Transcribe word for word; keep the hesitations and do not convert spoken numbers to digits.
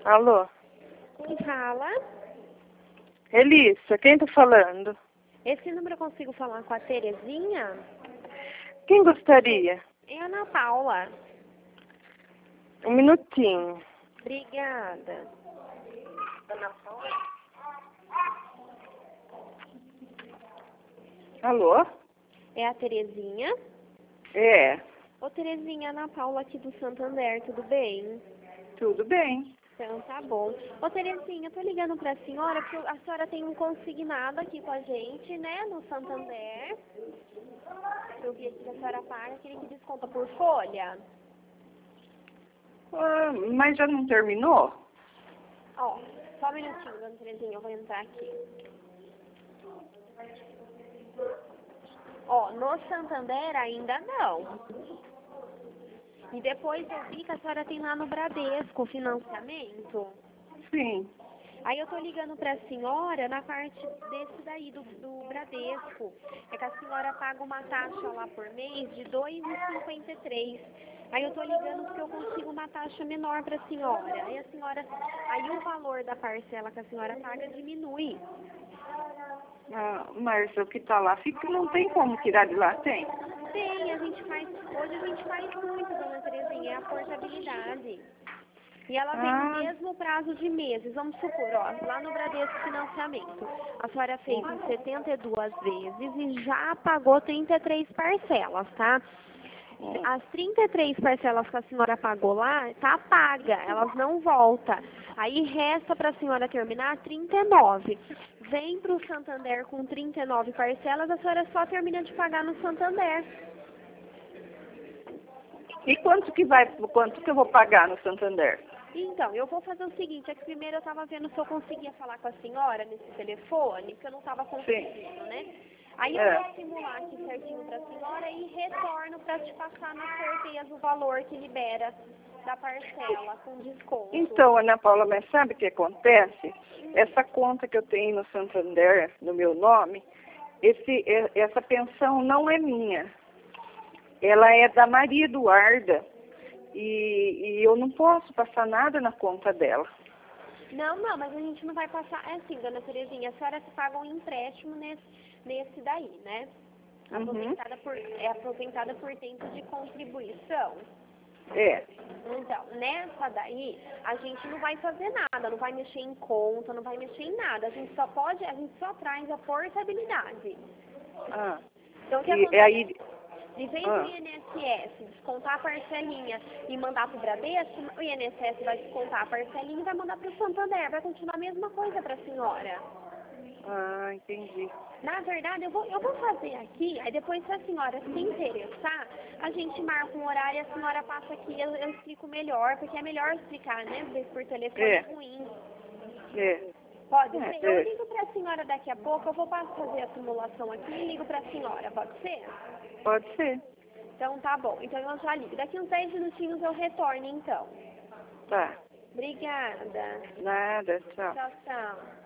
Alô? Quem fala? Elissa, quem tá falando? Esse número eu consigo falar com a Terezinha? Quem gostaria? É a Ana Paula. Um minutinho. Obrigada. Ana Paula? Alô? É a Terezinha? É, Ô Terezinha, Ana Paula aqui do Santander, tudo bem? tudo bem. Então tá bom. Ô Terezinha, eu tô ligando pra senhora porque a senhora tem um consignado aqui com a gente, né, no Santander. Eu vi aqui que a senhora paga aquele que desconta por folha. Ah, mas já não terminou? Ó, só um minutinho, dona Terezinha, eu vou entrar aqui. Ó, no Santander ainda não. E depois eu vi que a senhora tem lá no Bradesco financiamento. Sim. Aí eu tô ligando pra senhora na parte desse daí, do, do Bradesco. É que a senhora paga uma taxa lá por mês de dois reais e cinquenta e três centavos. Aí eu tô ligando porque eu consigo uma taxa menor pra senhora. Aí a senhora, aí o valor da parcela que a senhora paga diminui. Ah, mas o que tá lá fica, não tem como tirar de lá, tem? Tem, a gente faz, hoje a gente faz muito, dona Terezinha, é a portabilidade. E ela vem no Ah, mesmo prazo de meses. Vamos supor, ó, lá no Bradesco Financiamento, a senhora fez em setenta e duas vezes e já pagou trinta e três parcelas, tá? As trinta e três parcelas que a senhora pagou lá, tá paga, elas não voltam. Aí resta para a senhora terminar trinta e nove. Vem para o Santander com trinta e nove parcelas, a senhora só termina de pagar no Santander. e quanto que vai, quanto que eu vou pagar no Santander? Então, eu vou fazer o seguinte, é que primeiro eu estava vendo se eu conseguia falar com a senhora nesse telefone, que eu não estava conseguindo, né? Aí eu É. vou simular aqui certinho para a senhora e retorno para te passar na certeza o valor que libera da parcela com desconto. Então, Ana Paula, mas sabe o que acontece? Essa conta que eu tenho no Santander, no meu nome, esse, é- essa pensão não é minha. Ela é da Maria Eduarda. E, e eu não posso passar nada na conta dela. Não, não, mas a gente não vai passar. É assim, dona Terezinha, a senhora se paga um empréstimo nesse, nesse daí, né? Uhum. Aposentada por, é aposentada por tempo de contribuição. É. Então, nessa daí, a gente não vai fazer nada, não vai mexer em conta, não vai mexer em nada. A gente só pode, a gente só traz a portabilidade. Ah. Então, o que E, acontece? e aí. De vez Ah. do I N S S descontar a parcelinha e mandar para o Bradesco, o I N S S vai descontar a parcelinha e vai mandar para o Santander. Vai continuar a mesma coisa para a senhora. Ah, entendi. Na verdade, eu vou, eu vou fazer aqui, aí depois se a senhora se interessar, a gente marca um horário e a senhora passa aqui, eu, eu explico melhor, porque é melhor explicar, né? Às vezes por telefone é, É. ruim. É. Pode É, ser? Eu é. ligo para a senhora daqui a pouco, eu vou passar fazer a simulação aqui e ligo para a senhora, pode ser? Pode ser. Então tá bom, então eu já ligo. Daqui uns dez minutinhos eu retorno então. Tá. Obrigada. Nada, tchau. Tchau, tchau.